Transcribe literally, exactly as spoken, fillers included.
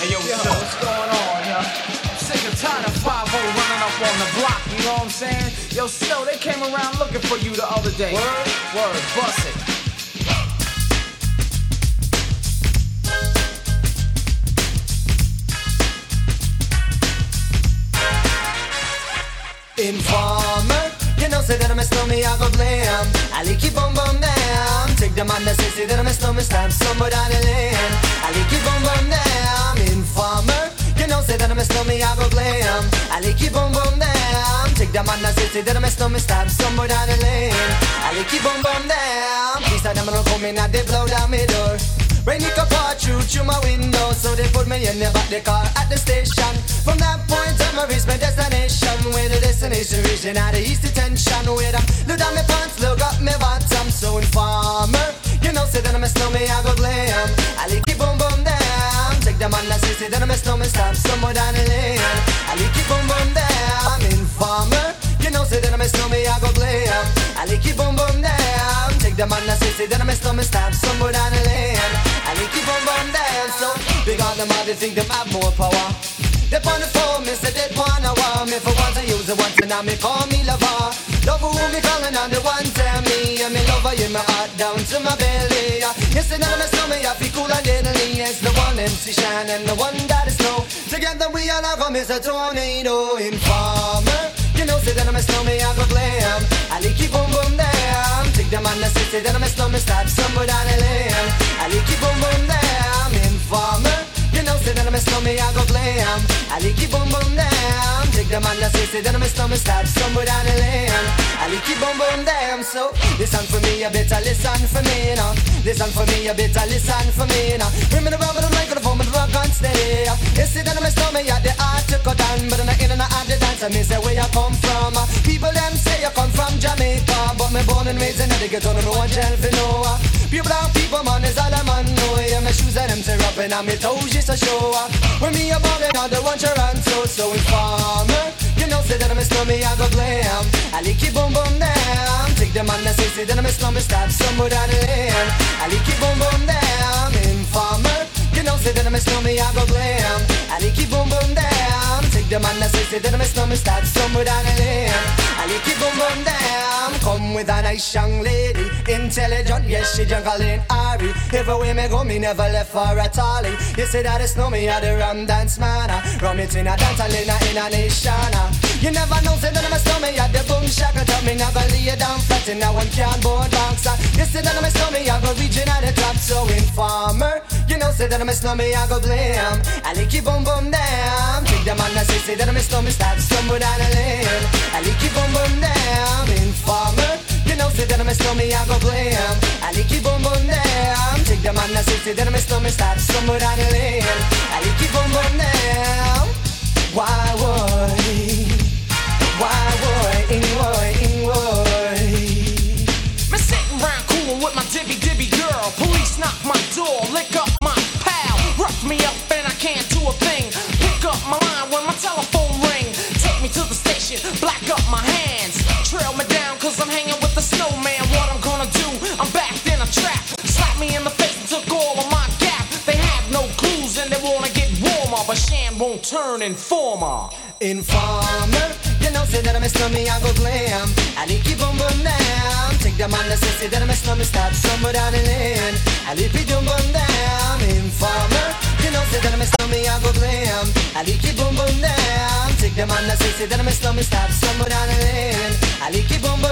Hey, yo, Yo, what's up? what's going on, yo? I'm sick and tired of five oh running up on the block, you know what I'm saying? Yo, still, they came around looking for you the other day. Word? Word, bust it. Informer, you know say that I miss me, I go blame. I like keep on bum down. Take the man that say say that I miss me, stab somewhere down the lane. I like keep on bum down. Informer, you know say that I miss me, I go blame. I like keep on bum down. Take the man that say say that I miss me, stab somewhere down the lane. I like keep on bum down. Please tell them I don't come in and they blow down my door. Rain it can pour through through my window, so they put me in the back the car at the station. From that point on, I reach my destination. Where the destination region at the east detention. Where I look down my pants, look up my bottom. So informer, you know say that I miss me, I go blame. I like keep boom boom down. Take the man that say say that I miss me, stop somewhere down the lane. I like keep boom boom down. Informer, you know say that I miss me, I go blame. I like keep boom boom down. Take the man that say say that I miss me, stop somewhere down the lane. And they keep on burn down, so because them all they think them have more power. They on the phone, me say they wanna want me for once I use it once and now me call me lover. Love who me calling on the one tell me, and me lover in my heart down to my belly. You say that I miss me, I feel cool and deadly. It's the one M C Shine and the one that is snow. Together we all are come as a tornado. Informer, you know say that I miss me, I go blame. I like keep on boom down. Take the man that say say that I miss me, start somewhere down the lane. I like keep on boom down. Informer, you know say that I miss me, I go blame. I like keep on boom down. Take the man that say say that I miss me, start somewhere down the lane. I like keep on boom down. So listen for me, you better listen for me now. Listen for me, you better listen for me now. Bring me the rubber, the microphone, the rock and steady. You see that I miss me, at the art to cut down, but in the in and out the dance, I miss where you come from. People them say you come from Jamaica, but me born and raised in the ghetto, no one tell for no. Pure brown people, man, is all a man know. Yeah, my shoes and them tear up and my toes just a show. When me a ballin', I don't want your answer. So informer, you know say that I miss me, I go blame. I like keep boom boom down. Take the man that say say that I miss me, stop somewhere down the lane. I like keep boom boom down. Informer, you know say that I miss me, I go blame. I like keep boom boom down. Take the man that say say that I miss me, stop somewhere down the lane. I like keep boom boom down. Come with a nice young lady, intelligent, yes she jungle in Ari. Everywhere me go, me never left for a tally. You say that it's no me, I the rum dance man. Rum it in a dance, I in a, in a nation. You never know, say that I'm a stomach, I the boom shaka. Tell me never lay you down flat in a one can board box. You say that I'm a stomach, I go region at the top. So informer, you know say that I'm a stomach, I go blame. I like keep boom boom down. Take the man that say, say that I'm a stomach, start somewhere down the lane. I like keep boom boom down. Informer, you know say that I'm a stomach, I go blame. I like keep boom boom down. Take the man that say, say that I'm a stomach, start somewhere down the lane. I like keep boom boom down. Why would, why would, in would, in would. Me sitting round coolin' with my dibby dibby girl. Police knock my door, lick up my pal. Rough me up and I can't do a thing. Pick up my line when my telephone ring. Take me to the station, black up my hands. Trail me down cause I'm hanging with the snowman. What I'm gonna do, I'm backed in a trap. Slap me in the face and took all of my gap. They have no clues and they wanna get warmer, but Shan won't turn informer. Informer, you know say that I miss me, I go blame. I like keep on boom down. Take the man that say, say that I miss me, start somewhere down the lane. I like keep on boom down. Informer, you know say that I miss me, I go blame. I like keep on boom down. Take the man that say, say that I miss me, start somewhere down the lane. I like keep on boom